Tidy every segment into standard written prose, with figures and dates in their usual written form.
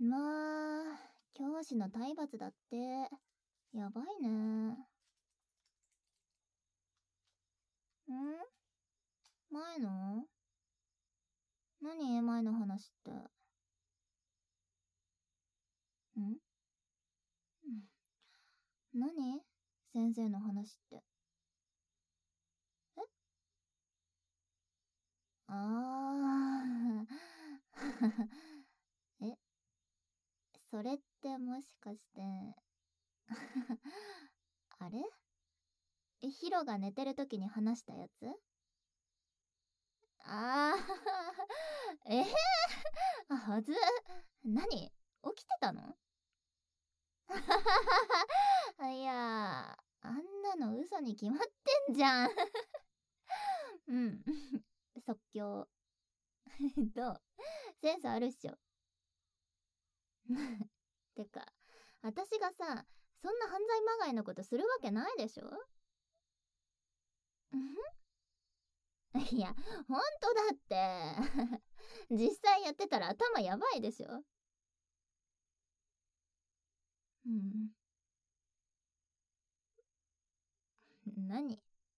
まあ、教師の体罰だって、やばいね。前の何前の話って。ん何先生の話って。えあー。え、それってもしかして、あれヒロが寝てる時に話したやつ。あー、はず。何起きてたの？いやあんなの嘘に決まってんじゃん。うん。即興。どう？センスあるっしょ。てか、私がさ、そんな犯罪まがいのことするわけないでしょ？いや、ほんとだって。実際やってたら頭やばいでしょ？うん。何？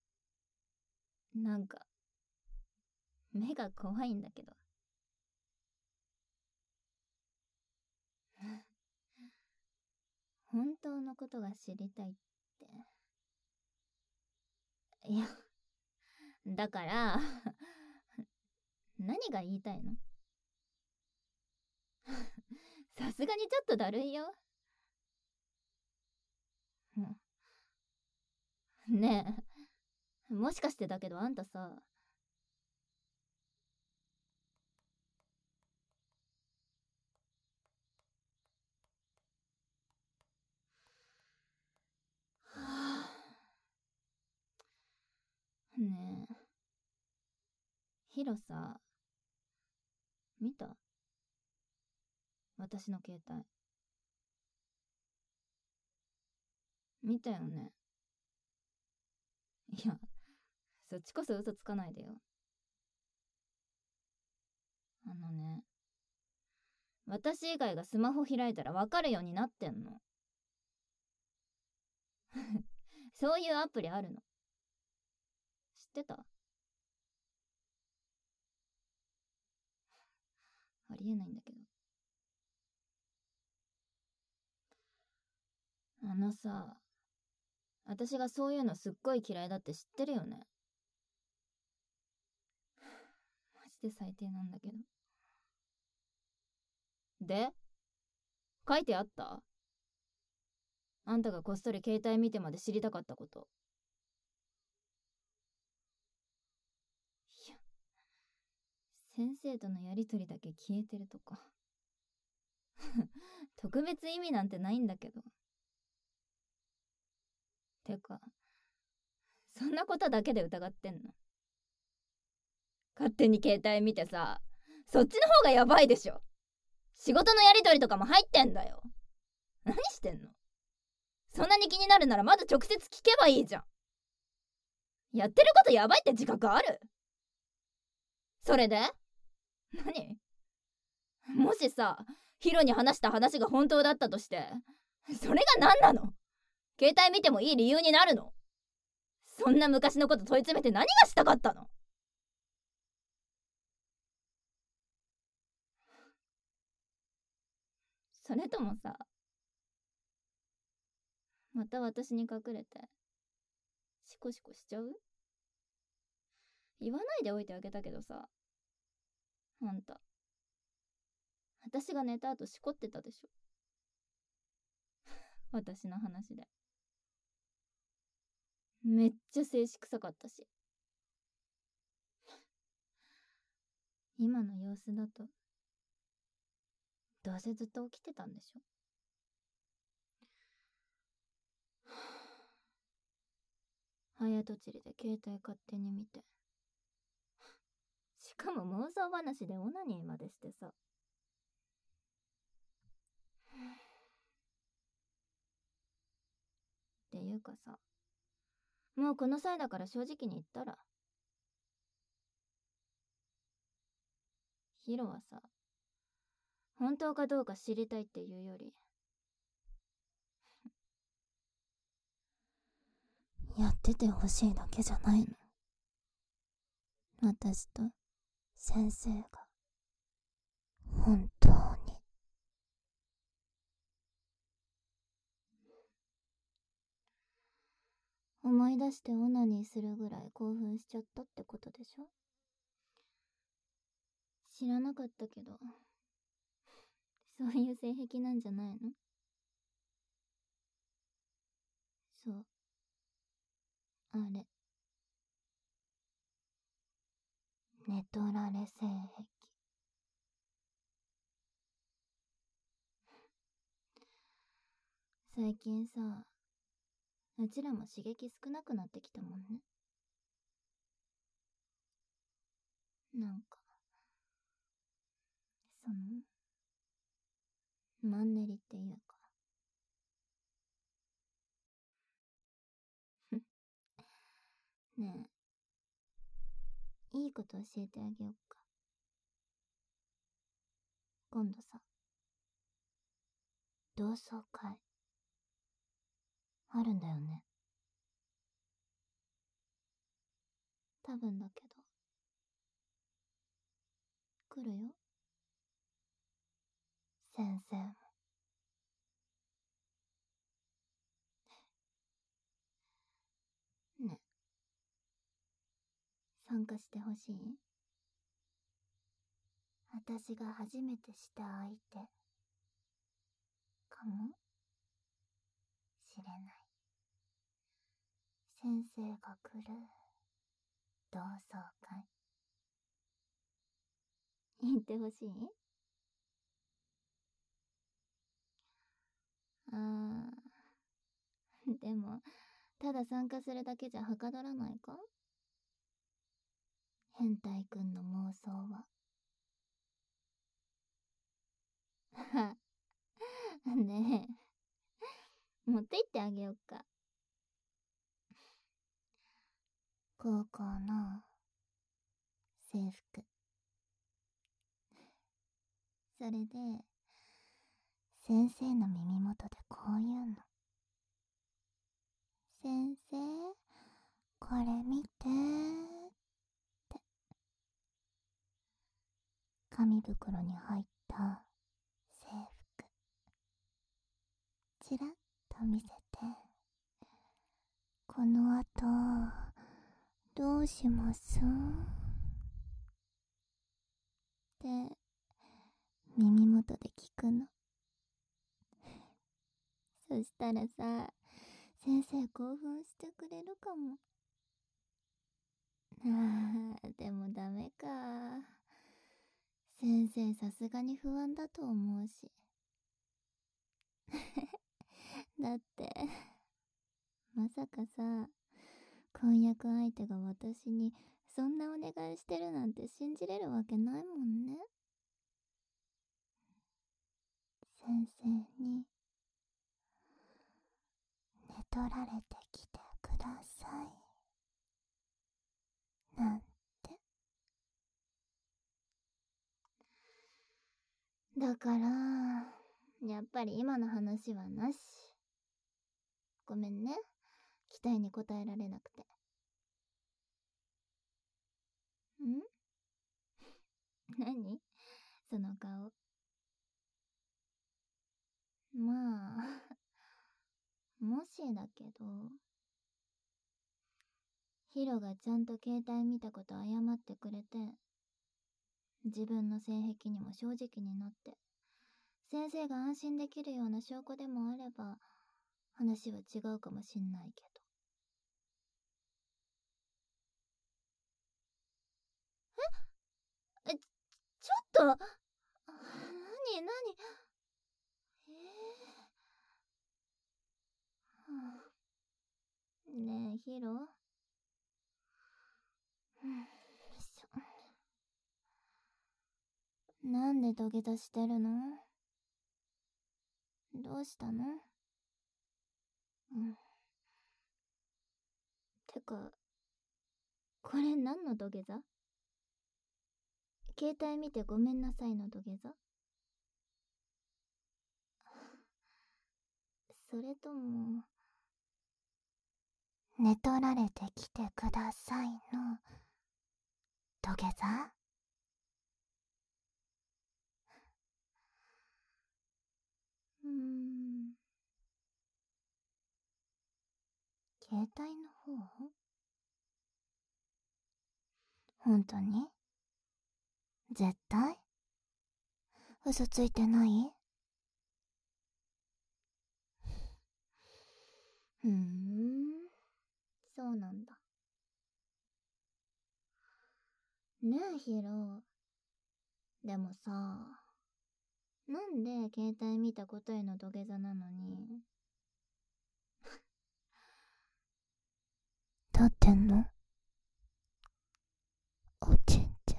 なんか、目が怖いんだけど。本当のことが知りたいって。いや、だから何が言いたいの？さすがにちょっとだるいよ。ねえ、もしかしてだけどあんたさ、ねえ、ヒロさ、見た？私の携帯。見たよね。いや、そっちこそ嘘つかないでよ。あのね、私以外がスマホ開いたらわかるようになってんの。そういうアプリあるの。知ってた？ありえないんだけど。あのさ、私がそういうのすっごい嫌いだって知ってるよね。マジで最低なんだけど。で、書いてあった？あんたがこっそり携帯見てまで知りたかったこと。いや、先生とのやりとりだけ消えてるとか。特別意味なんてないんだけど。てか、そんなことだけで疑ってんの？勝手に携帯見てさ、そっちの方がやばいでしょ。仕事のやりとりとかも入ってんだよ。何してんの？そんなに気になるならまず直接聞けばいいじゃん。やってることやばいって自覚ある？それで何？もしさ、ヒロに話した話が本当だったとして、それが何なの？携帯見てもいい理由になるの？そんな昔のこと問い詰めて何がしたかったの？それともさ、また私に隠れてシコシコしちゃう？言わないでおいてあげたけどさ、あんた私が寝た後しこってたでしょ。私の話でめっちゃ静止臭かったし。今の様子だとどうせずっと起きてたんでしょ。早とちりで携帯勝手に見て、しかも妄想話でオナニーまでしてさ。っていうかさ、もうこの際だから正直に言ったら、ヒロはさ、 本当かどうか知りたいっていうより。 やっててほしいだけじゃないの。私と先生が本当に。 思い出してオナニーするぐらい興奮しちゃったってことでしょ。知らなかったけど、そういう性癖なんじゃないの？そう。あれ。寝取られ性癖。最近さ、うちらも刺激少なくなってきたもんね。なんか、マンネリっていうか。ねえ、いいこと教えてあげよっか。今度さ、同窓会あるんだよね。多分だけど、来るよ。先生も。ね、参加してほしい？私が初めてした相手かもしれない。先生が来る同窓会。行ってほしい？でも、ただ参加するだけじゃはかどらないか？変態くんの妄想は。ねえ、持って行ってあげよっか。高校の制服。それで、先生の耳元でこう言うの。先生、これ見てーって。紙袋に入った制服。ちらっと見せて。この後、どうしますって耳元で聞くの。そしたらさ、先生興奮してくれるかも。でもダメか。先生さすがに不安だと思うし。だって、まさかさ、婚約相手が私にそんなお願いしてるなんて信じれるわけないもんね。先生に寝取られてきてくださいなんて。だからやっぱり今の話はなし。ごめんね、期待に応えられなくて。ん？何？その顔。まあもしだけど、ヒロがちゃんと携帯見たこと謝ってくれて、自分の性癖にも正直になって、先生が安心できるような証拠でもあれば、話は違うかもしんないけど。ちょっと何ねえ、ヒロ。なんで土下座してるの？どうしたの？てか、これ何の土下座？携帯見てごめんなさいの土下座？ それとも、 寝取られてきてくださいの土下座？ 携帯の方？ 本当に？絶対？嘘ついてない？ そうなんだ。ねえヒロ。でもさ、なんで携帯見たことへの土下座なのに。 立ってんの？おちんち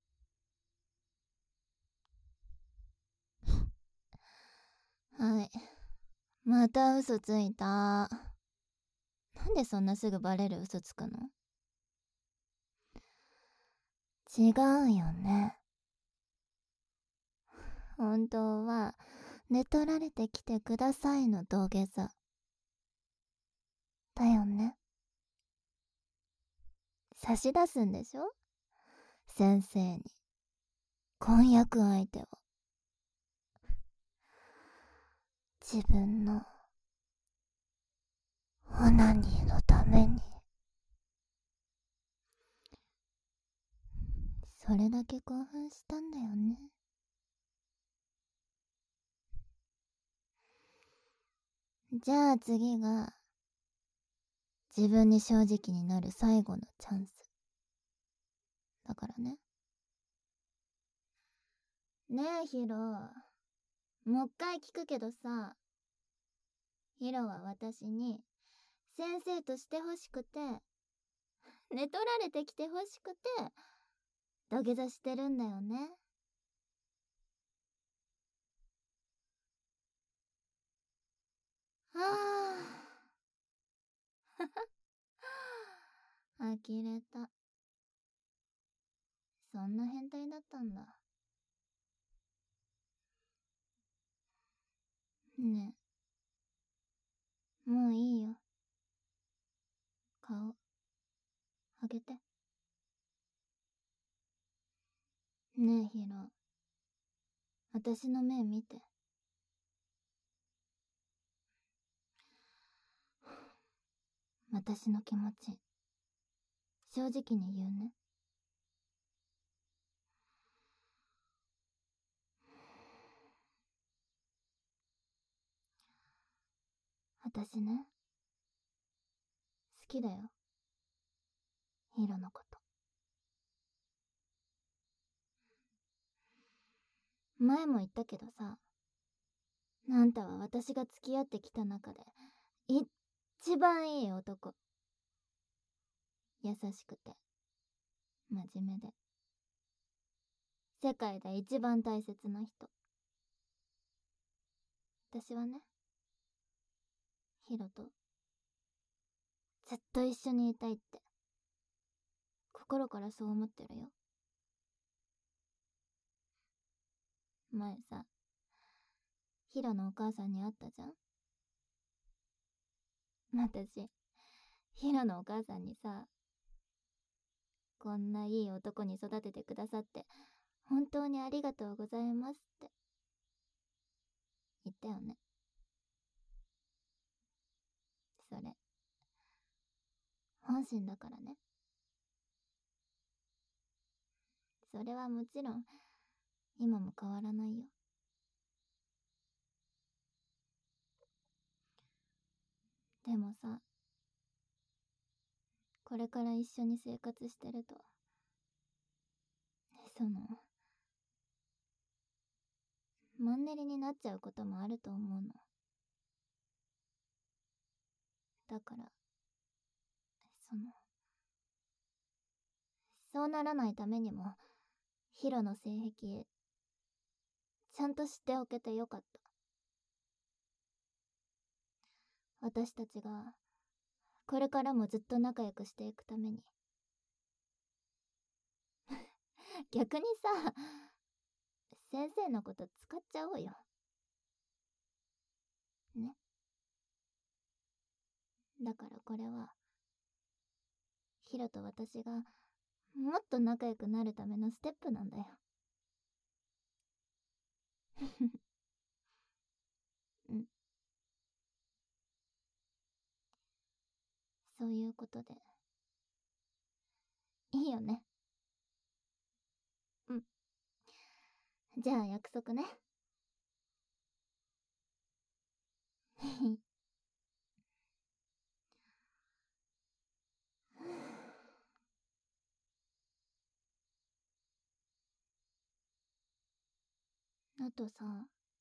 ん。はい。また嘘ついた。なんでそんなすぐバレる嘘つくの？ 違うよね。 本当は、寝取られてきてくださいの土下座。 だよね。 差し出すんでしょ？先生に。婚約相手を。 自分のオナニーのために。 それだけ興奮したんだよね。じゃあ次が、自分に正直になる最後のチャンス。だからね。ねえヒロ。もう一回聞くけどさ、ヒロは私に先生として欲しくて、寝取られてきて欲しくて、土下座してるんだよね。はぁ。呆れた。そんな変態だったんだ。ねえ。もういいよ。顔、あげて。ねえヒロ。私の目見て。私の気持ち、正直に言うね。私ね、好きだよ。ヒロのこと。前も言ったけどさ、あんたは私が付き合ってきた中で、一番いい男。優しくて、真面目で、世界で一番大切な人。私はね、ヒロと、ずっと一緒にいたいって、心からそう思ってるよ。前さ、ヒロのお母さんに会ったじゃん。私、ヒロのお母さんにさ、こんないい男に育ててくださって、本当にありがとうございますって言ったよね。それ、本心だからね。それはもちろん、今も変わらないよ。でもさ、これから一緒に生活してると、マンネリになっちゃうこともあると思うの。だから、そうならないためにも、ヒロの性癖、ちゃんと知っておけてよかった。私たちが、これからもずっと仲良くしていくために。逆にさ、先生のこと使っちゃおうよ。ね。 だからこれは、ヒロと私がもっと仲良くなるためのステップなんだよ。うん。そういうことで。いいよね。うん。じゃあ約束ね。あとさ、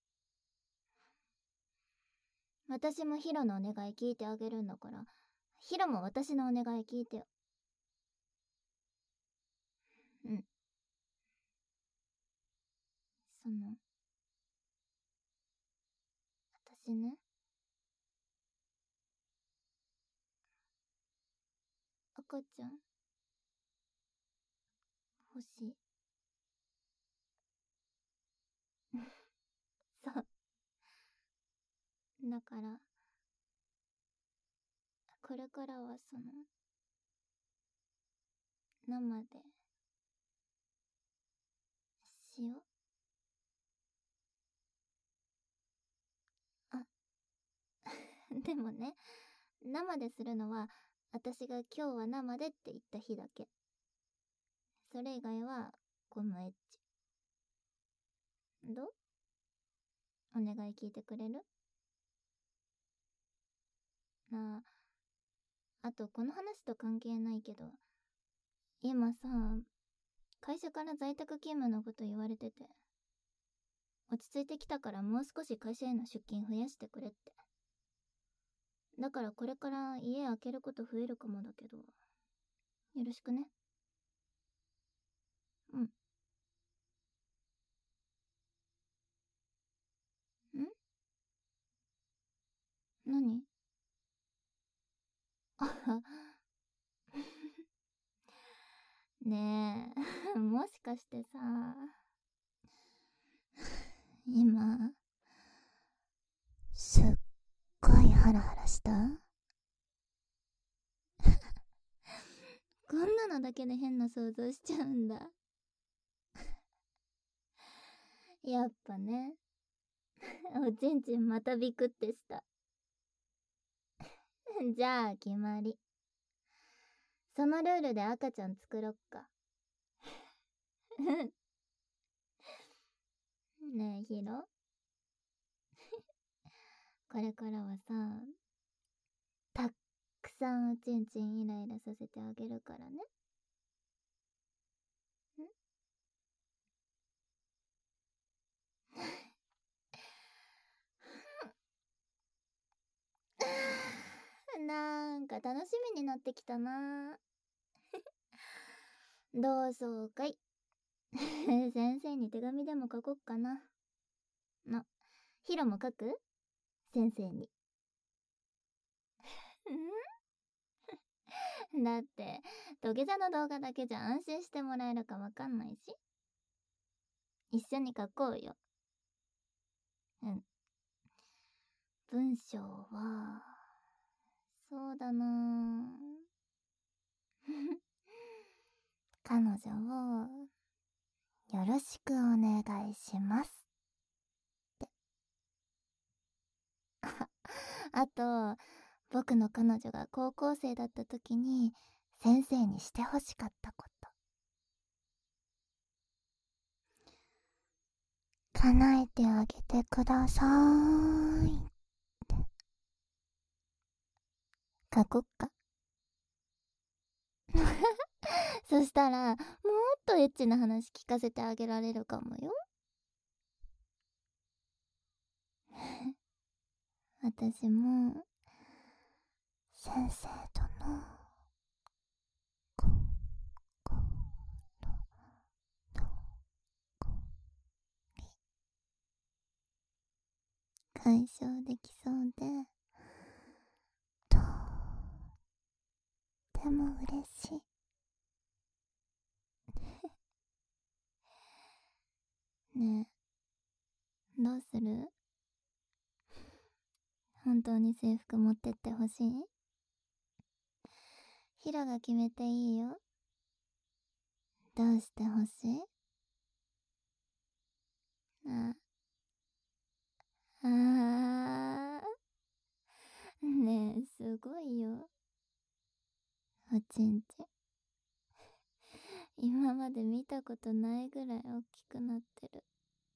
私もヒロのお願い聞いてあげるんだから、ヒロも私のお願い聞いてよ。うん。私ね、赤ちゃん、欲しい。そう。だから、これからは生で、しよう。あ、でもね、生でするのは、私が今日は生でって言った日だけ。それ以外は、ゴムエッジ。どう？お願い聞いてくれる？あとこの話と関係ないけど、今さ、会社から在宅勤務のこと言われてて、落ち着いてきたからもう少し会社への出勤増やしてくれって。だからこれから家開けること増えるかもだけど、よろしくね。うん。ん？何？あは。ねえ、もしかしてさ、今、すっごいハラハラした？こんなのだけで変な想像しちゃうんだ。やっぱね、おちんちんまたビクってした。じゃあ決まり。そのルールで赤ちゃん作ろっか。ねえヒロ、これからはさ、たっくさんおちんちんイライラさせてあげるからね。なんか楽しみになってきたな。同窓会。先生に手紙でも書こっかな。ヒロも書く？先生に。だって、土下座の動画だけじゃ安心してもらえるかわかんないし。一緒に書こうよ。うん。文章は、そうだな彼女を、よろしくお願いします。って。あと、僕の彼女が高校生だった時に、先生にしてほしかったこと。叶えてあげてください。って書こっか。そしたら、もっとエッチな話聞かせてあげられるかもよ。私も、先生との、こ、こ、ろ、と、こ、解消できそうで、とっても嬉しい。ねえ、どうする？本当に制服持ってってほしい？ ヒロが決めていいよ。どうしてほしい？あねえ、すごいよ。おちんちん。今まで見たことないぐらい大きくなってる。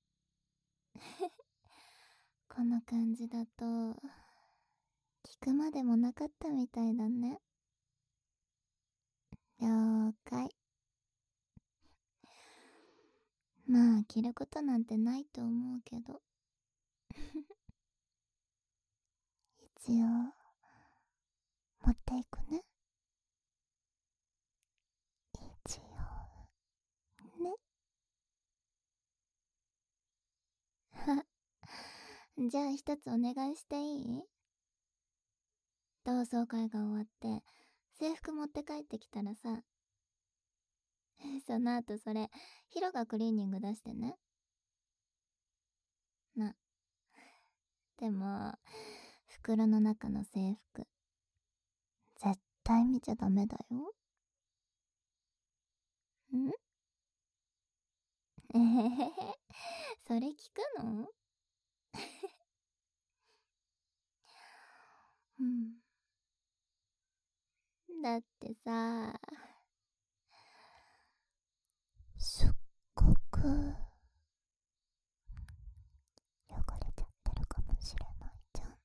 この感じだと、聞くまでもなかったみたいだね。了解。まあ、着ることなんてないと思うけど。一応、持っていくね。一応、ね。じゃあ一つお願いしていい？同窓会が終わって、制服持って帰ってきたらさ、その後それ、ヒロがクリーニング出してね。でも、袋の中の制服、絶対見ちゃダメだよ。んえへへへ。それ聞くの？うん。だってさ、すっごく汚れちゃってるかもしれないじゃん。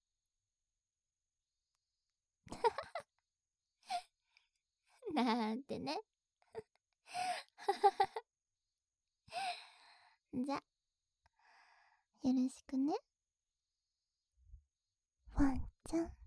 なんてね。じゃ、よろしくね。ワンちゃん。